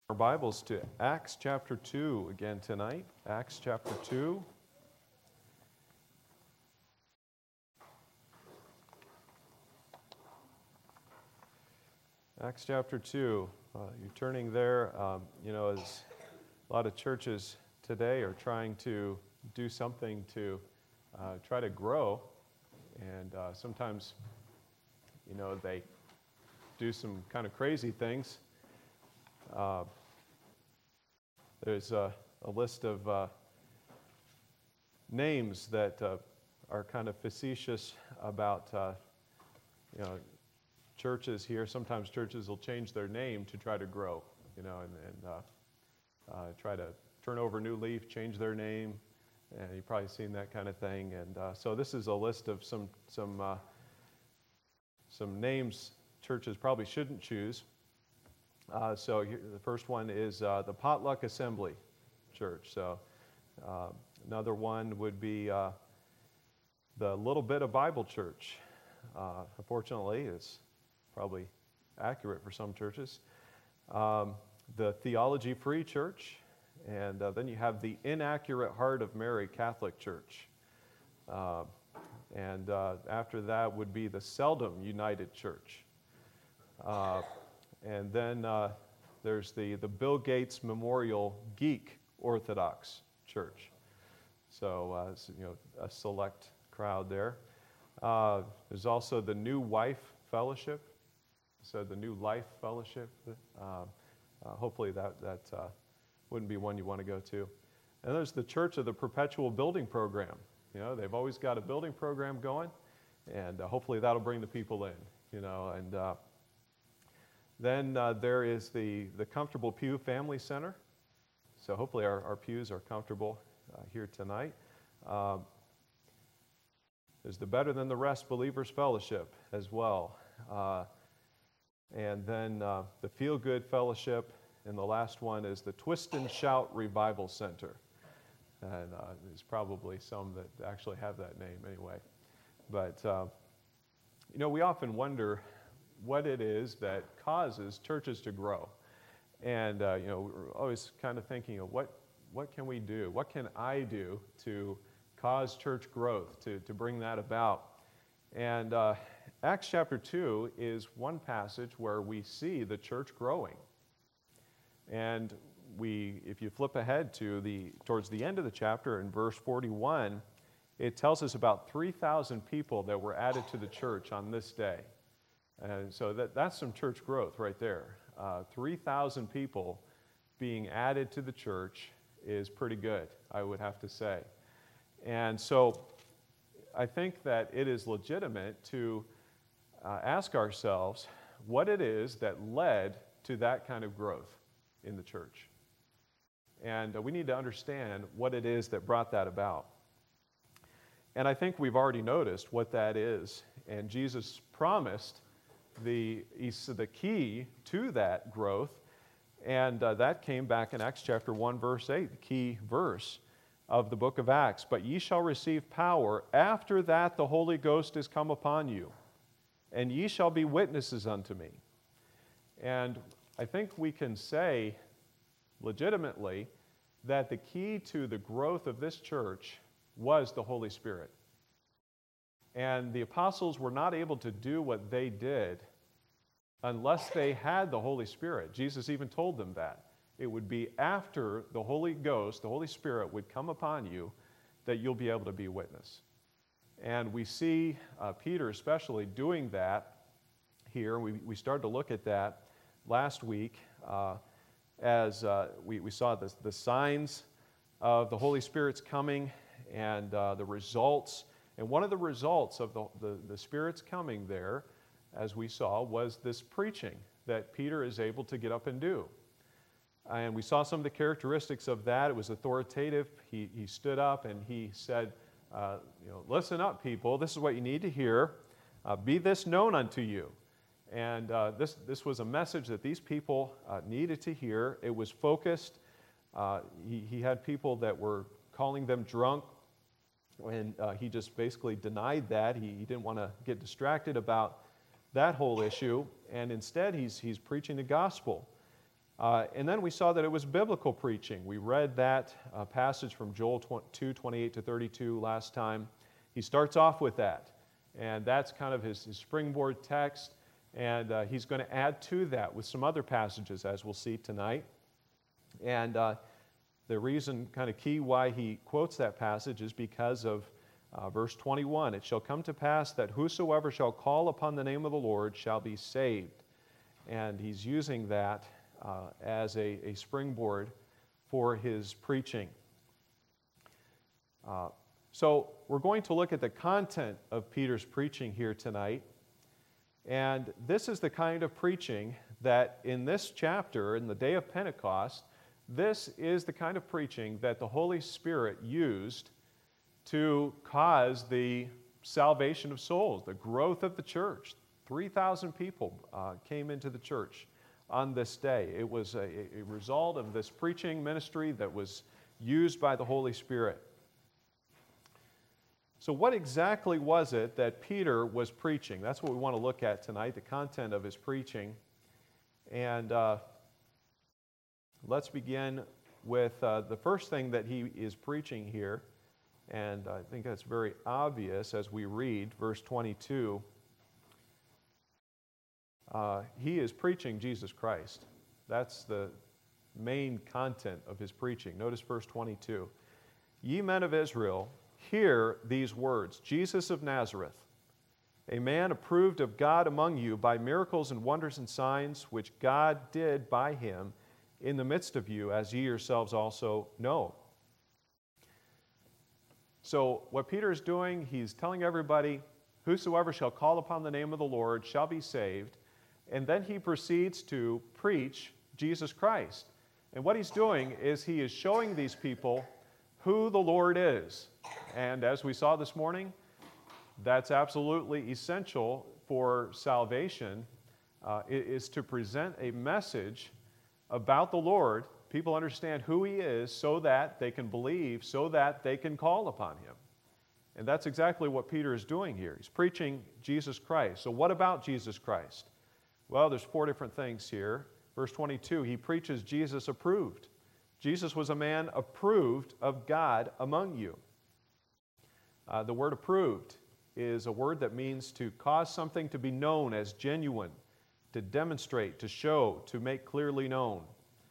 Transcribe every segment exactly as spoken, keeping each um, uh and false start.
Our Bibles to Acts chapter two again tonight. Acts chapter two. Acts chapter two. Uh, you're turning there. Um, you know, as a lot of churches today are trying to do something to uh, try to grow, and uh, sometimes, you know, they do some kind of crazy things. Uh, there's a, a list of uh, names that uh, are kind of facetious about, uh, you know, churches here. Sometimes churches will change their name to try to grow, you know, and, and uh, uh, try to turn over a new leaf, change their name, and you've probably seen that kind of thing. And uh, so this is a list of some some uh, some names churches probably shouldn't choose. Uh, so here, the first one is uh, the Potluck Assembly Church. So uh, another one would be uh, the Little Bit of Bible Church. Uh, unfortunately, it's probably accurate for some churches. Um, the Theology Free Church. And uh, then you have the Inaccurate Heart of Mary Catholic Church. Uh, and uh, after that would be the Seldom United Church. Uh, And then uh, there's the, the Bill Gates Memorial Geek Orthodox Church. So, uh, so, you know, a select crowd there. Uh, there's also the New Wife Fellowship. So the New Life Fellowship. Uh, uh, hopefully that, that uh, wouldn't be one you want to go to. And there's the Church of the Perpetual Building Program. You know, they've always got a building program going, and uh, hopefully that'll bring the people in, you know, and uh, Then uh, there is the, the Comfortable Pew Family Center. So hopefully our, our pews are comfortable uh, here tonight. Um, there's the Better Than the Rest Believers Fellowship as well. Uh, and then uh, the Feel Good Fellowship. And the last one is the Twist and Shout Revival Center. And uh, there's probably some that actually have that name anyway. But, uh, you know, we often wonder what it is that causes churches to grow. And, uh, you know, we're always kind of thinking of what, what can we do? What can I do to cause church growth, to, to bring that about? And uh, Acts chapter two is one passage where we see the church growing. And we, if you flip ahead to the, towards the end of the chapter in verse forty-one, it tells us about three thousand people that were added to the church on this day. And so that, that's some church growth right there. Uh, three thousand people being added to the church is pretty good, I would have to say. And so I think that it is legitimate to uh, ask ourselves what it is that led to that kind of growth in the church. And uh, we need to understand what it is that brought that about. And I think we've already noticed what that is. And Jesus promised The, the key to that growth, and uh, that came back in Acts chapter one, verse eight, the key verse of the book of Acts. But ye shall receive power after that the Holy Ghost is come upon you, and ye shall be witnesses unto me. And I think we can say legitimately that the key to the growth of this church was the Holy Spirit. And the apostles were not able to do what they did unless they had the Holy Spirit. Jesus even told them that. It would be after the Holy Ghost, the Holy Spirit, would come upon you that you'll be able to be a witness. And we see uh, Peter especially doing that here. We, we started to look at that last week uh, as uh, we, we saw the, the signs of the Holy Spirit's coming and uh, the results. And one of the results of the, the, the Spirit's coming there, as we saw, was this preaching that Peter is able to get up and do. And we saw some of the characteristics of that. It was authoritative. He, he stood up and he said, uh, you know, listen up, people. This is what you need to hear. Uh, be this known unto you. And uh, this, this was a message that these people uh, needed to hear. It was focused. Uh, he, he had people that were calling them drunk. And uh, he just basically denied that. He, he didn't want to get distracted about that whole issue. And instead, he's, he's preaching the gospel. Uh, and then we saw that it was biblical preaching. We read that uh, passage from Joel two, twenty-eight to thirty-two last time. He starts off with that, and that's kind of his, his springboard text, and uh, he's going to add to that with some other passages, as we'll see tonight. And uh, the reason, kind of key, why he quotes that passage is because of uh, verse twenty-one. It shall come to pass that whosoever shall call upon the name of the Lord shall be saved. And he's using that uh, as a, a springboard for his preaching. Uh, so we're going to look at the content of Peter's preaching here tonight. And this is the kind of preaching that in this chapter, in the day of Pentecost, this is the kind of preaching that the Holy Spirit used to cause the salvation of souls, the growth of the church. three thousand people uh, came into the church on this day. It was a, a result of this preaching ministry that was used by the Holy Spirit. So what exactly was it that Peter was preaching? That's what we want to look at tonight, the content of his preaching. And uh, let's begin with uh, the first thing that he is preaching here. And I think that's very obvious as we read verse twenty-two. Uh, he is preaching Jesus Christ. That's the main content of his preaching. Notice verse twenty-two. Ye men of Israel, hear these words, Jesus of Nazareth, a man approved of God among you by miracles and wonders and signs, which God did by him in the midst of you, as ye yourselves also know. So what Peter is doing, he's telling everybody, whosoever shall call upon the name of the Lord shall be saved. And then he proceeds to preach Jesus Christ. And what he's doing is he is showing these people who the Lord is. And as we saw this morning, that's absolutely essential for salvation, uh, is to present a message about the Lord. People understand who he is so that they can believe, so that they can call upon him. And that's exactly what Peter is doing here. He's preaching Jesus Christ. So what about Jesus Christ? Well, there's four different things here. Verse twenty-two, he preaches Jesus approved. Jesus was a man approved of God among you. Uh, the word approved is a word that means to cause something to be known as genuine, to demonstrate, to show, to make clearly known.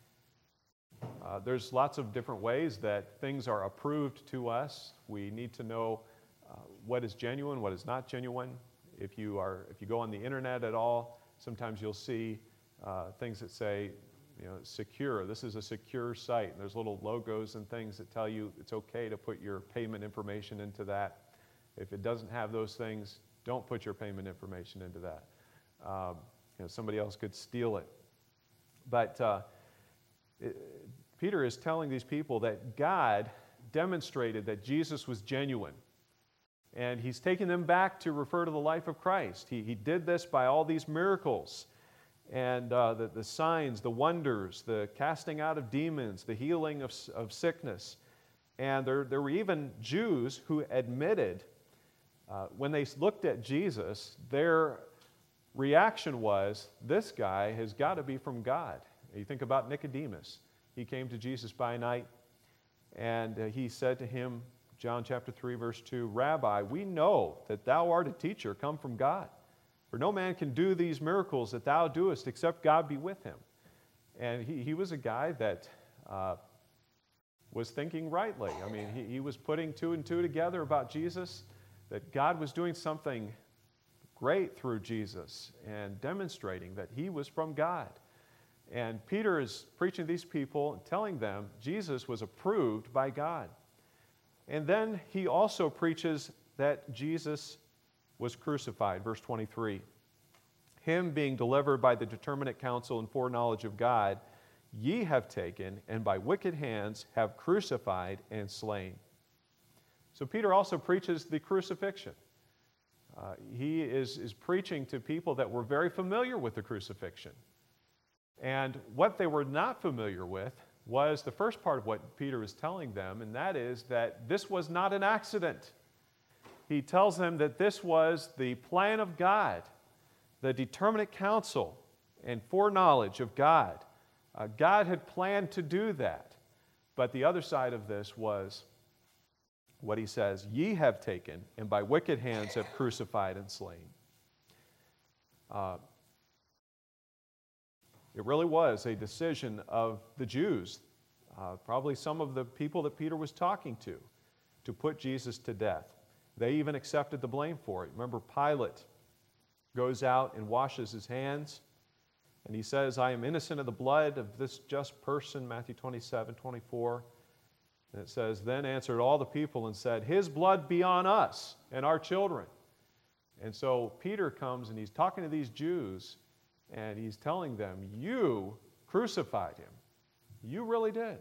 Uh, there's lots of different ways that things are approved to us. We need to know uh, what is genuine, what is not genuine. If you are, if you go on the internet at all, sometimes you'll see uh, things that say, you know, secure. This is a secure site. And there's little logos and things that tell you it's okay to put your payment information into that. If it doesn't have those things, don't put your payment information into that. Um, you know, somebody else could steal it. But uh, it, Peter is telling these people that God demonstrated that Jesus was genuine. And he's taking them back to refer to the life of Christ. He, he did this by all these miracles. And uh, the, the signs, the wonders, the casting out of demons, the healing of, of sickness. And there, there were even Jews who admitted, uh, when they looked at Jesus, their reaction was, this guy has got to be from God. You think about Nicodemus. He came to Jesus by night, and uh, he said to him, John chapter three, verse two, Rabbi, we know that thou art a teacher come from God. For no man can do these miracles that thou doest except God be with him. And he, he was a guy that uh, was thinking rightly. I mean, he, he was putting two and two together about Jesus, that God was doing something great through Jesus and demonstrating that he was from God. And Peter is preaching to these people and telling them Jesus was approved by God. And then he also preaches that Jesus was crucified, verse twenty-three. Him being delivered by the determinate counsel and foreknowledge of God, ye have taken, and by wicked hands have crucified and slain. So Peter also preaches the crucifixion. Uh, he is, is preaching to people that were very familiar with the crucifixion. And what they were not familiar with was the first part of what Peter is telling them, and that is that this was not an accident. He tells them that this was the plan of God, the determinate counsel and foreknowledge of God, Uh, God had planned to do that. But the other side of this was what he says, ye have taken, and by wicked hands have crucified and slain. Uh, it really was a decision of the Jews, uh, probably some of the people that Peter was talking to, to put Jesus to death. They even accepted the blame for it. Remember, Pilate goes out and washes his hands, and he says, I am innocent of the blood of this just person, Matthew twenty-seven, twenty-four. And it says, then answered all the people and said, his blood be on us and our children. And so Peter comes and he's talking to these Jews, and he's telling them, you crucified him. You really did.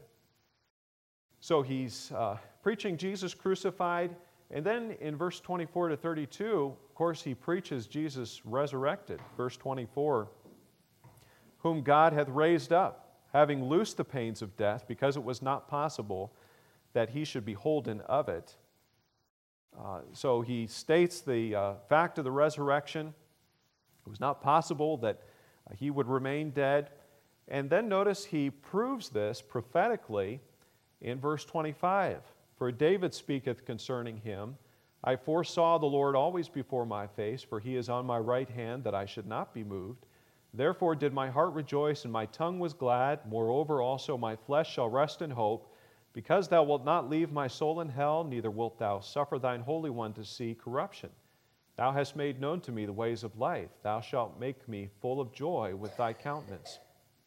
So he's uh, preaching Jesus crucified, and then in verse twenty-four to thirty-two, of course, he preaches Jesus resurrected. Verse twenty-four, whom God hath raised up, having loosed the pains of death, because it was not possible that he should be holden of it. Uh, so he states the uh, fact of the resurrection. It was not possible that uh, he would remain dead. And then notice he proves this prophetically in verse twenty-five. For David speaketh concerning him, I foresaw the Lord always before my face, for he is on my right hand, that I should not be moved. Therefore did my heart rejoice, and my tongue was glad. Moreover also my flesh shall rest in hope, because thou wilt not leave my soul in hell, neither wilt thou suffer thine Holy One to see corruption. Thou hast made known to me the ways of life. Thou shalt make me full of joy with thy countenance.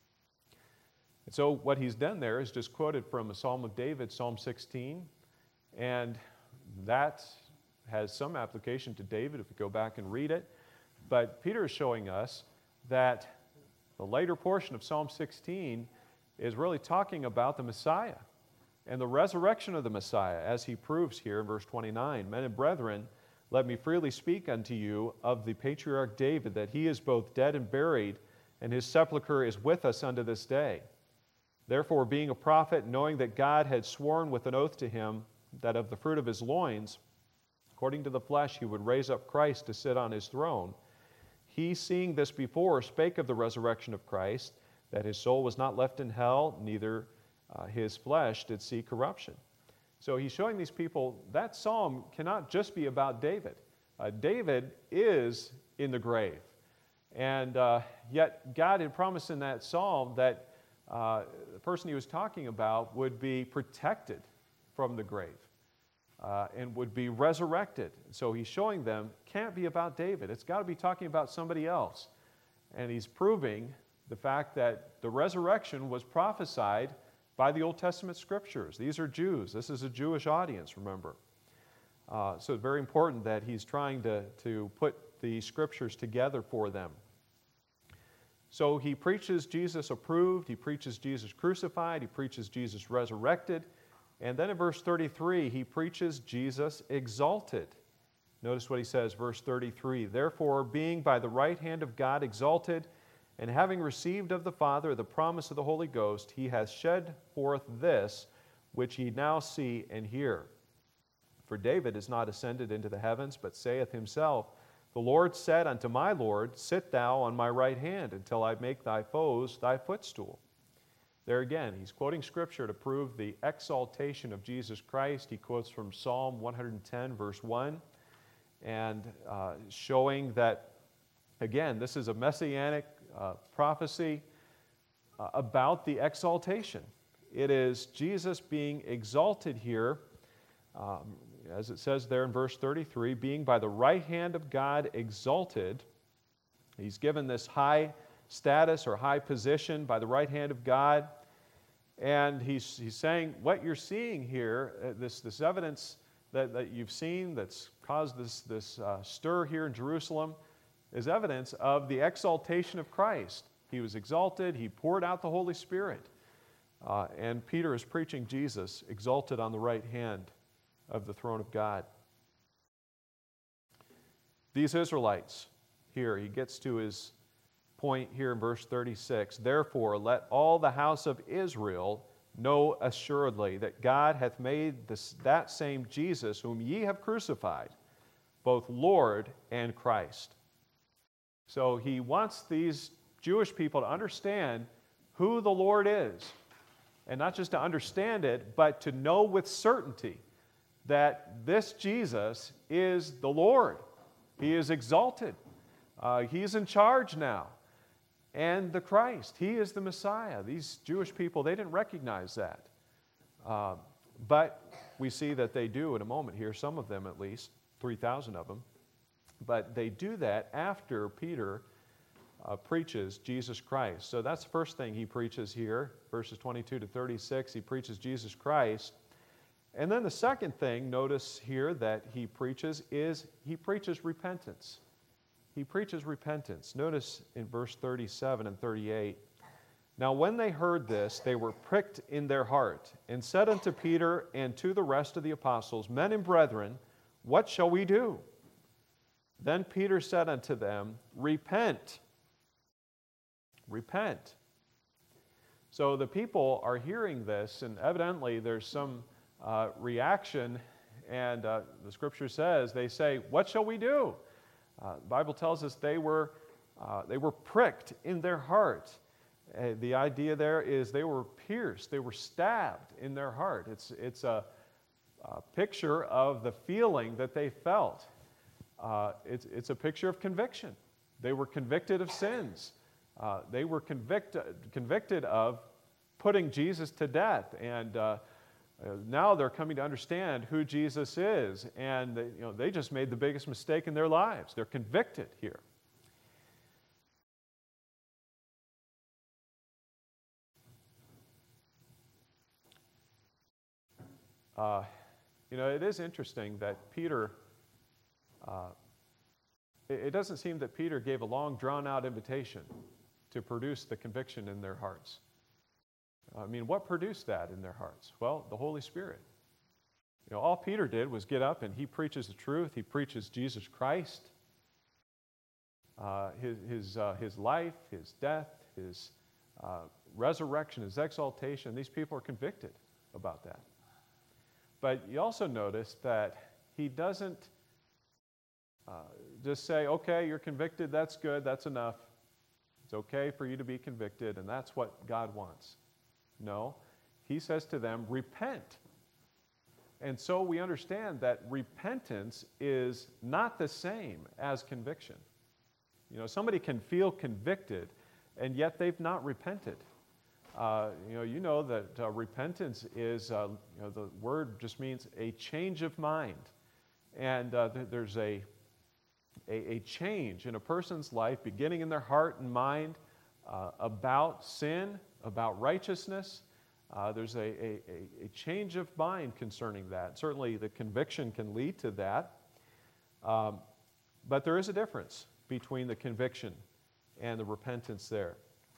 And so what he's done there is just quoted from a Psalm of David, Psalm sixteen, and that has some application to David if you go back and read it. But Peter is showing us that the later portion of Psalm sixteen is really talking about the Messiah and the resurrection of the Messiah, as he proves here in verse twenty-nine. Men and brethren, let me freely speak unto you of the patriarch David, that he is both dead and buried, and his sepulchre is with us unto this day. Therefore, being a prophet, knowing that God had sworn with an oath to him that of the fruit of his loins, according to the flesh, he would raise up Christ to sit on his throne, he, seeing this before, spake of the resurrection of Christ, that his soul was not left in hell, neither uh, his flesh did see corruption. So he's showing these people that psalm cannot just be about David. Uh, David is in the grave. And uh, yet God had promised in that psalm that uh, the person he was talking about would be protected from the grave uh, and would be resurrected. So he's showing them, can't be about David. It's got to be talking about somebody else. And he's proving the fact that the resurrection was prophesied by the Old Testament scriptures. These are Jews. This is a Jewish audience, remember. Uh, so it's very important that he's trying to, to put the scriptures together for them. So he preaches Jesus approved, he preaches Jesus crucified, he preaches Jesus resurrected, and then in verse thirty-three, he preaches Jesus exalted. Notice what he says, verse thirty-three, therefore, being by the right hand of God exalted, and having received of the Father the promise of the Holy Ghost, he hath shed forth this, which ye now see and hear. For David is not ascended into the heavens, but saith himself, the Lord said unto my Lord, sit thou on my right hand, until I make thy foes thy footstool. There again, he's quoting Scripture to prove the exaltation of Jesus Christ. He quotes from Psalm one hundred ten, verse one, and uh, showing that, again, this is a messianic uh, prophecy uh, about the exaltation. It is Jesus being exalted here, um, as it says there in verse thirty-three, being by the right hand of God exalted. He's given this high status or high position by the right hand of God. And he's, he's saying what you're seeing here, uh, this, this evidence that, that you've seen that's caused this, this uh, stir here in Jerusalem, is evidence of the exaltation of Christ. He was exalted, he poured out the Holy Spirit. Uh, and Peter is preaching Jesus exalted on the right hand of the throne of God. These Israelites, here, he gets to his point here in verse thirty-six, therefore let all the house of Israel know assuredly that God hath made this, that same Jesus whom ye have crucified, both Lord and Christ. So he wants these Jewish people to understand who the Lord is. And not just to understand it, but to know with certainty that this Jesus is the Lord. He is exalted. Uh, he's in charge now. And the Christ. He is the Messiah. These Jewish people, they didn't recognize that. Uh, but we see that they do in a moment here, some of them at least, three thousand of them. But they do that after Peter uh, preaches Jesus Christ. So that's the first thing he preaches here, verses twenty-two to thirty-six. He preaches Jesus Christ. And then the second thing, notice here that he preaches, is he preaches repentance. He preaches repentance. Notice in verse thirty-seven and thirty-eight, "Now when they heard this, they were pricked in their heart, and said unto Peter and to the rest of the apostles, Men and brethren, what shall we do? Then Peter said unto them, Repent. Repent." So the people are hearing this, and evidently there's some uh, reaction, and uh, the Scripture says, they say, "What shall we do?" Uh, the Bible tells us they were, uh, they were pricked in their heart. Uh, the idea there is they were pierced, they were stabbed in their heart. It's, it's a, a picture of the feeling that they felt. Uh, it's, it's a picture of conviction. They were convicted of sins. Uh, they were convicted, convicted of putting Jesus to death. And uh, uh, now they're coming to understand who Jesus is. And they, you know, they just made the biggest mistake in their lives. They're convicted here. Uh, you know, it is interesting that Peter, uh, it, it doesn't seem that Peter gave a long, drawn-out invitation to produce the conviction in their hearts. I mean, what produced that in their hearts? Well, the Holy Spirit. You know, all Peter did was get up and he preaches the truth. He preaches Jesus Christ, uh, his, his, uh, his life, his death, his uh, resurrection, his exaltation. These people are convicted about that. But you also notice that he doesn't uh, just say, okay, you're convicted, that's good, that's enough. It's okay for you to be convicted, and that's what God wants. No, he says to them, repent. And so we understand that repentance is not the same as conviction. You know, somebody can feel convicted, and yet they've not repented. Uh, you know, you know that uh, repentance is, uh, you know, the word just means a change of mind. And uh, th- there's a, a, a change in a person's life, beginning in their heart and mind, uh, about sin, about righteousness. Uh, there's a, a, a change of mind concerning that. Certainly the conviction can lead to that. Um, but there is a difference between the conviction and the repentance there.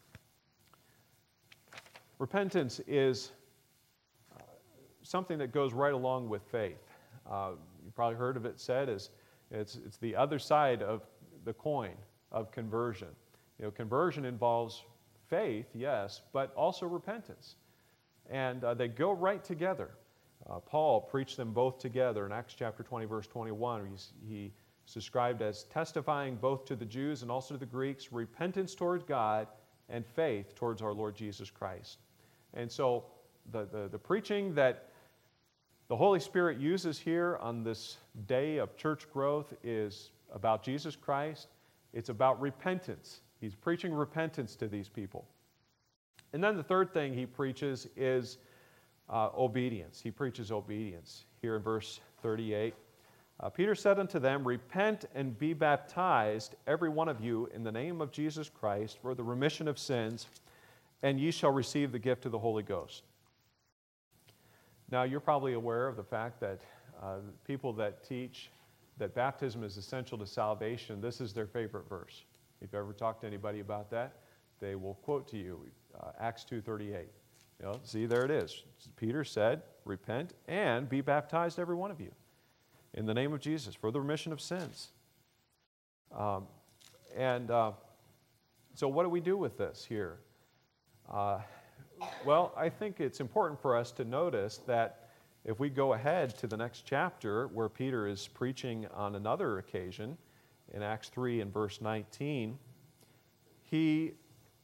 Repentance is uh, something that goes right along with faith. Uh, you probably heard of it said as it's, it's the other side of the coin of conversion. You know, conversion involves faith, yes, but also repentance. And uh, they go right together. Uh, Paul preached them both together in Acts chapter twenty, verse twenty-one. He's, he is described as testifying both to the Jews and also to the Greeks, repentance toward God and faith towards our Lord Jesus Christ. And so the, the, the preaching that the Holy Spirit uses here on this day of church growth is about Jesus Christ. It's about repentance. He's preaching repentance to these people. And then the third thing he preaches is uh, obedience. He preaches obedience. Here in verse thirty-eight, uh, Peter said unto them, Repent and be baptized, every one of you, in the name of Jesus Christ, for the remission of sins, and ye shall receive the gift of the Holy Ghost. Now, you're probably aware of the fact that uh, people that teach that baptism is essential to salvation, this is their favorite verse. If you ever talk to anybody about that, they will quote to you uh, Acts two thirty-eight. You know, see, there it is. Peter said, Repent and be baptized, every one of you, in the name of Jesus, for the remission of sins. Um, and uh, so what do we do with this here? Uh, well, I think it's important for us to notice that if we go ahead to the next chapter where Peter is preaching on another occasion, in Acts three and verse nineteen, he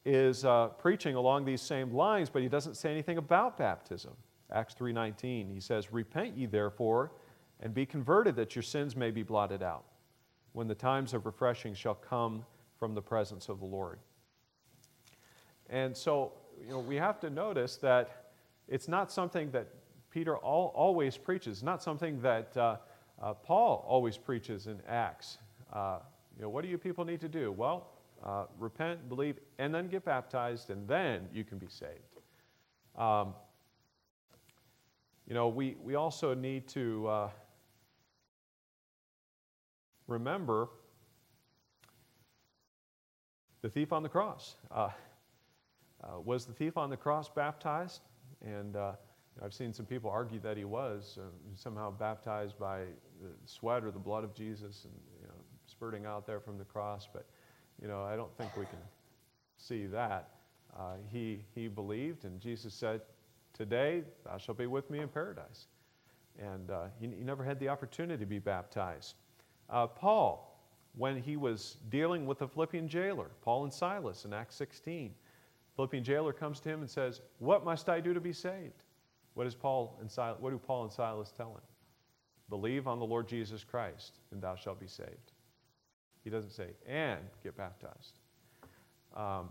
is uh, preaching along these same lines, but he doesn't say anything about baptism. Acts three nineteen, he says, "Repent ye therefore, and be converted, that your sins may be blotted out, when the times of refreshing shall come from the presence of the Lord." And so, you know, we have to notice that it's not something that Peter all, always preaches. It's not something that uh, uh, Paul always preaches in Acts. Uh, you know, what do you people need to do? Well, uh, repent, believe, and then get baptized, and then you can be saved. Um, you know, we, we also need to uh, remember the thief on the cross. Uh, uh, was the thief on the cross baptized? And uh, I've seen some people argue that he was uh, somehow baptized by the sweat or the blood of Jesus, and you know, spurting out there from the cross. But you know, I don't think we can see that. Uh, he he believed, and Jesus said, "Today thou shalt be with me in paradise." And uh, he, he never had the opportunity to be baptized. Uh, Paul, when he was dealing with the Philippian jailer, Paul and Silas in Acts sixteen, Philippian jailer comes to him and says, "What must I do to be saved?" What does Paul and Silas, what do Paul and Silas tell him? "Believe on the Lord Jesus Christ, and thou shalt be saved." He doesn't say, "and get baptized." Um,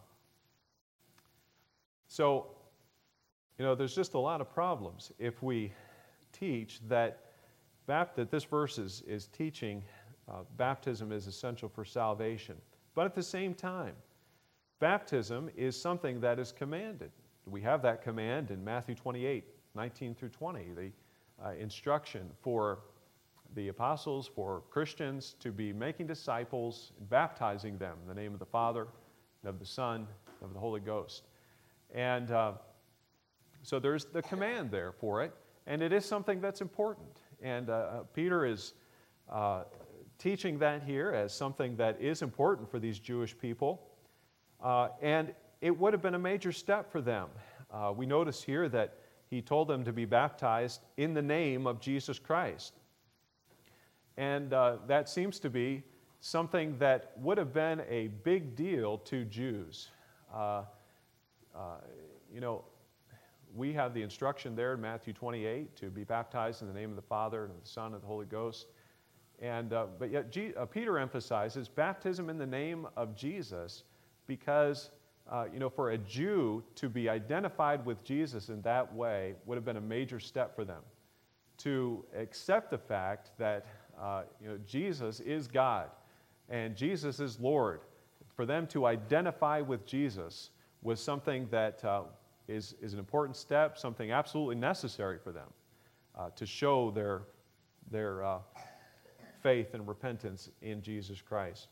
so, you know, there's just a lot of problems if we teach that, bapt- that this verse is, is teaching uh, baptism is essential for salvation. But at the same time, baptism is something that is commanded. We have that command in Matthew twenty-eight, nineteen through twenty, the uh, instruction for the apostles, for Christians to be making disciples and baptizing them in the name of the Father, and of the Son, and of the Holy Ghost. And uh, so there's the command there for it, and it is something that's important. And uh, Peter is uh, teaching that here as something that is important for these Jewish people. Uh, and it would have been a major step for them. Uh, we notice here that he told them to be baptized in the name of Jesus Christ. And uh, that seems to be something that would have been a big deal to Jews. Uh, uh, you know, we have the instruction there in Matthew twenty-eight to be baptized in the name of the Father and of the Son and the Holy Ghost. And, uh, but yet G- uh, Peter emphasizes baptism in the name of Jesus because, uh, you know, for a Jew to be identified with Jesus in that way would have been a major step for them. To accept the fact that, uh, you know, Jesus is God and Jesus is Lord. For them to identify with Jesus was something that uh, is, is an important step, something absolutely necessary for them uh, to show their, their uh, faith and repentance in Jesus Christ.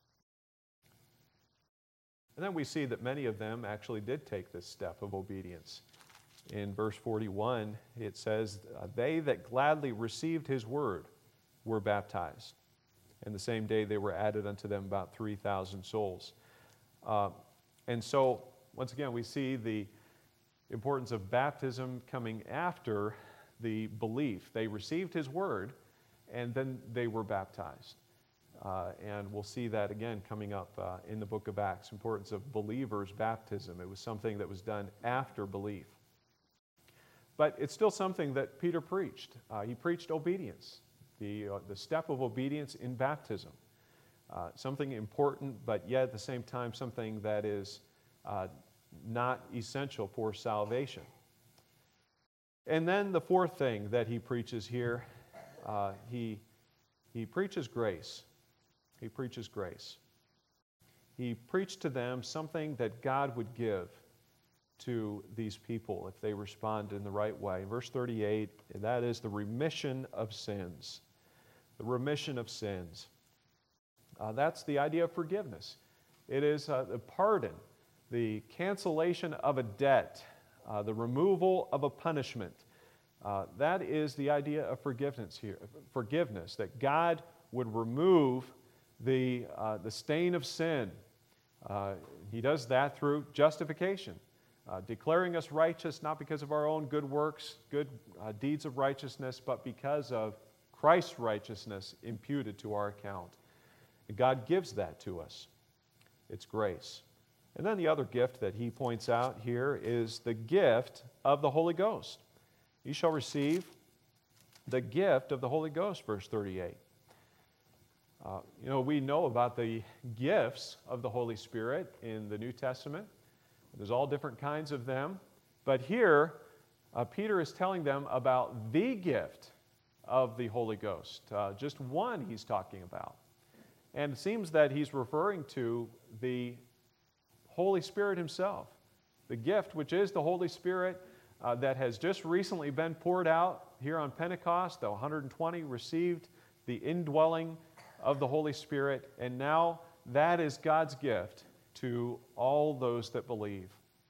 And then we see that many of them actually did take this step of obedience. In verse forty-one, it says, "They that gladly received his word were baptized. And the same day they were added unto them about three thousand souls." Uh, and so, once again, we see the importance of baptism coming after the belief. They received his word, and then they were baptized. Uh, and we'll see that again coming up uh, in the book of Acts, importance of believers' baptism. It was something that was done after belief. But it's still something that Peter preached. Uh, he preached obedience, the, uh, the step of obedience in baptism. Uh, something important, but yet at the same time something that is uh, not essential for salvation. And then the fourth thing that he preaches here, uh, he, he preaches grace. He preaches grace. He preached to them something that God would give to these people if they respond in the right way. Verse thirty-eight, and that is the remission of sins. The remission of sins. Uh, that's the idea of forgiveness. It is uh, the pardon, the cancellation of a debt, uh, the removal of a punishment. Uh, that is the idea of forgiveness here. Forgiveness, that God would remove the, uh, the stain of sin. Uh, he does that through justification. Uh, declaring us righteous not because of our own good works, good uh, deeds of righteousness, but because of Christ's righteousness imputed to our account. And God gives that to us. It's grace. And then the other gift that he points out here is the gift of the Holy Ghost. You shall receive the gift of the Holy Ghost, verse thirty-eight. Uh, you know, we know about the gifts of the Holy Spirit in the New Testament. There's all different kinds of them. But here, uh, Peter is telling them about the gift of the Holy Ghost. Uh, just one he's talking about. And it seems that he's referring to the Holy Spirit himself. The gift, which is the Holy Spirit, uh, that has just recently been poured out here on Pentecost. The one hundred twenty received the indwelling of the Holy Spirit, and now that is God's gift to all those that believe.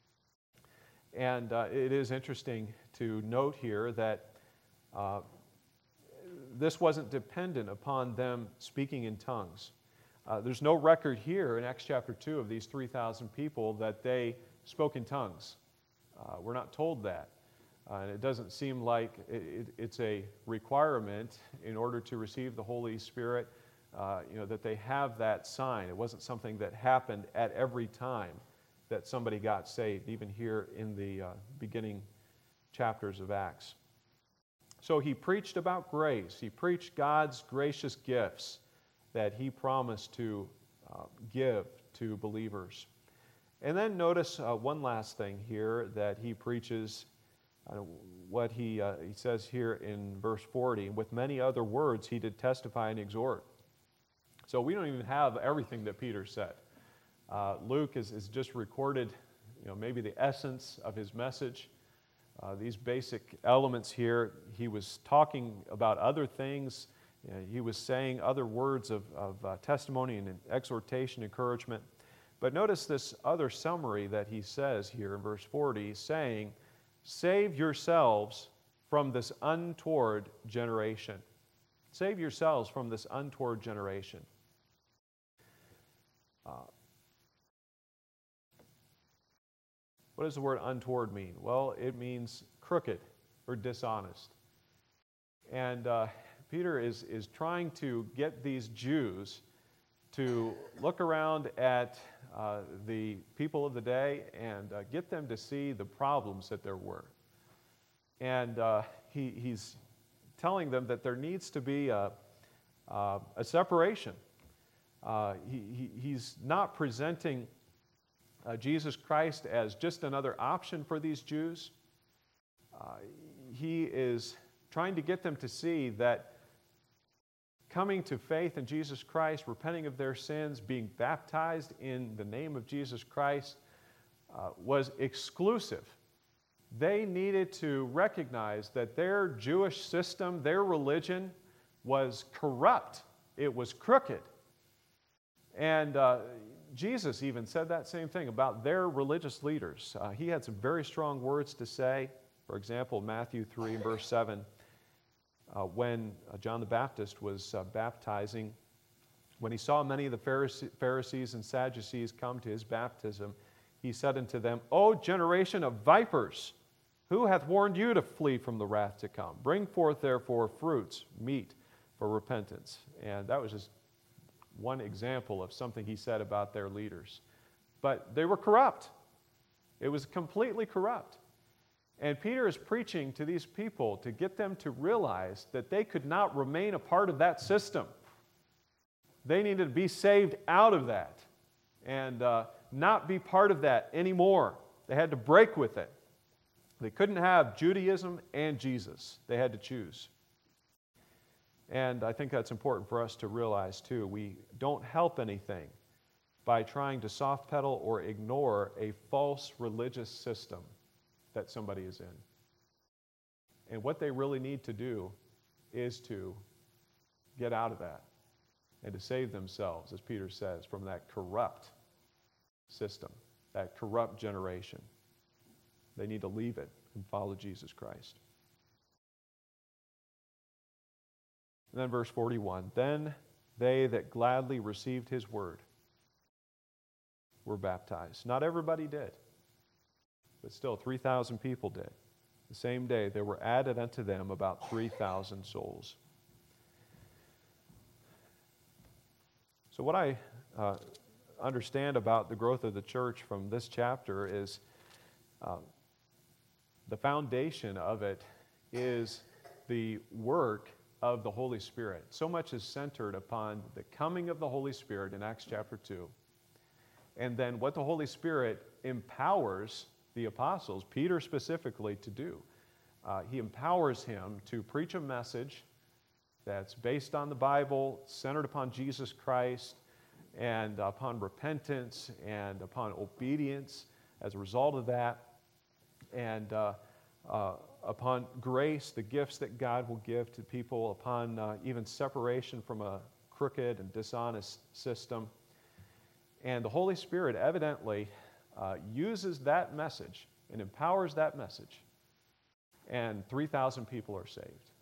And uh, it is interesting to note here that uh, this wasn't dependent upon them speaking in tongues. Uh, there's no record here in Acts chapter two of these three thousand people that they spoke in tongues. Uh, we're not told that. Uh, and it doesn't seem like it, it, it's a requirement in order to receive the Holy Spirit, uh, you know, that they have that sign. It wasn't something that happened at every time that somebody got saved, even here in the uh, beginning chapters of Acts. So he preached about grace. He preached God's gracious gifts that he promised to uh, give to believers. And then notice uh, one last thing here that he preaches, uh, what he, uh, he says here in verse forty, with many other words he did testify and exhort. So we don't even have everything that Peter said. Uh, Luke is, is just recorded, you know, maybe the essence of his message. Uh, these basic elements here, he was talking about other things. You know, he was saying other words of, of uh, testimony and exhortation, encouragement. But notice this other summary that he says here in verse forty, saying, save yourselves from this untoward generation. Save yourselves from this untoward generation. Uh, what does the word untoward mean? Well, it means crooked or dishonest. And uh, Peter is, is trying to get these Jews to look around at uh, the people of the day and uh, get them to see the problems that there were. And uh, he, he's telling them that there needs to be a, uh, a separation. Uh, he, he, he's not presenting uh, Jesus Christ as just another option for these Jews. Uh, he is trying to get them to see that coming to faith in Jesus Christ, repenting of their sins, being baptized in the name of Jesus Christ uh, was exclusive. They needed to recognize that their Jewish system, their religion, was corrupt. It was crooked. And uh, Jesus even said that same thing about their religious leaders. Uh, he had some very strong words to say. For example, Matthew three, verse seven, uh, when uh, John the Baptist was uh, baptizing, when he saw many of the Pharise- Pharisees and Sadducees come to his baptism, he said unto them, O generation of vipers, who hath warned you to flee from the wrath to come? Bring forth therefore fruits, meet for repentance. And that was just one example of something he said about their leaders. But they were corrupt. It was completely corrupt. And Peter is preaching to these people to get them to realize that they could not remain a part of that system. They needed to be saved out of that and uh, not be part of that anymore. They had to break with it. They couldn't have Judaism and Jesus. They had to choose. And I think that's important for us to realize too. We don't help anything by trying to soft pedal or ignore a false religious system that somebody is in. And what they really need to do is to get out of that and to save themselves, as Peter says, from that corrupt system, that corrupt generation. They need to leave it and follow Jesus Christ. And then verse forty-one, then they that gladly received his word were baptized. Not everybody did, but still three thousand people did. The same day there were added unto them about three thousand souls. So what I uh, understand about the growth of the church from this chapter is uh, the foundation of it is the work of the Holy Spirit. So much is centered upon the coming of the Holy Spirit in Acts chapter two. And then what the Holy Spirit empowers the apostles, Peter specifically, to do. Uh, he empowers him to preach a message that's based on the Bible, centered upon Jesus Christ, and upon repentance, and upon obedience as a result of that, and uh, uh, upon grace, the gifts that God will give to people, upon uh, even separation from a crooked and dishonest system. And the Holy Spirit evidently uh, uses that message and empowers that message, and three thousand people are saved.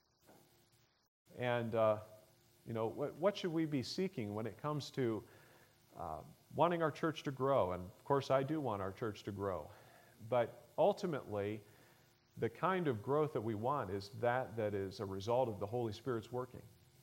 And, uh, you know, what, what should we be seeking when it comes to uh, wanting our church to grow? And, of course, I do want our church to grow. But ultimately, the kind of growth that we want is that that is a result of the Holy Spirit's working.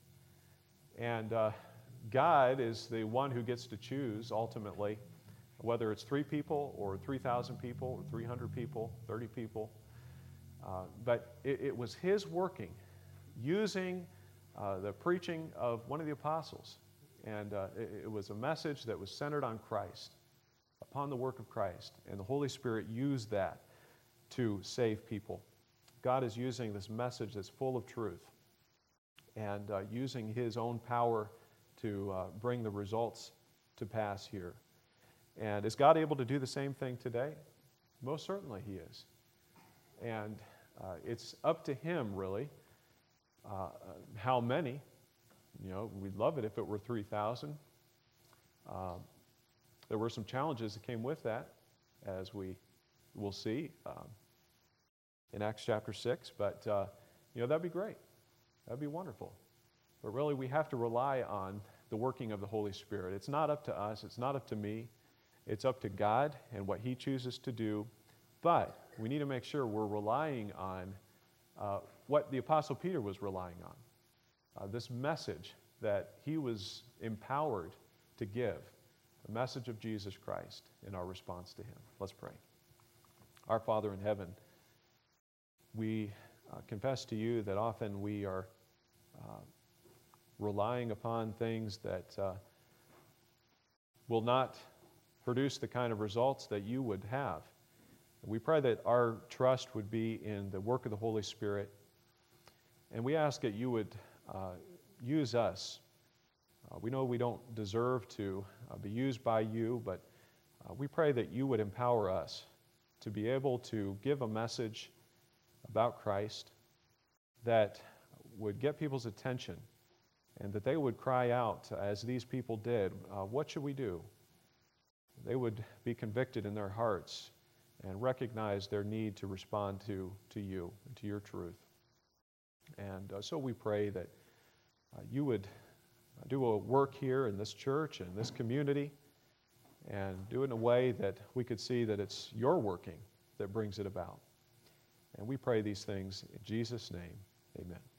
And uh, God is the one who gets to choose, ultimately, whether it's three people or three thousand people or three hundred people, thirty people. Uh, but it, it was His working, using uh, the preaching of one of the apostles. And uh, it, it was a message that was centered on Christ, upon the work of Christ. And the Holy Spirit used that to save people. God is using this message that's full of truth and uh, using His own power to uh, bring the results to pass here. And is God able to do the same thing today? Most certainly He is. And uh, it's up to Him, really, uh, how many. You know, we'd love it if it were three thousand. Uh, there were some challenges that came with that, as we will see um, in Acts chapter six. But, uh, you know, that'd be great. That'd be wonderful. But really, we have to rely on the working of the Holy Spirit. It's not up to us. It's not up to me. It's up to God and what He chooses to do. But we need to make sure we're relying on uh, what the Apostle Peter was relying on. Uh, this message that he was empowered to give, the message of Jesus Christ, in our response to Him. Let's pray. Our Father in heaven, we uh, confess to You that often we are uh, relying upon things that uh, will not produce the kind of results that You would have. We pray that our trust would be in the work of the Holy Spirit, and we ask that You would uh, use us. Uh, we know we don't deserve to uh, be used by You, but uh, we pray that You would empower us to be able to give a message about Christ that would get people's attention, and that they would cry out, as these people did, uh, what should we do? They would be convicted in their hearts and recognize their need to respond to, to You and to Your truth. And uh, so we pray that uh, You would do a work here in this church and this community, and do it in a way that we could see that it's Your working that brings it about. And we pray these things in Jesus' name. Amen.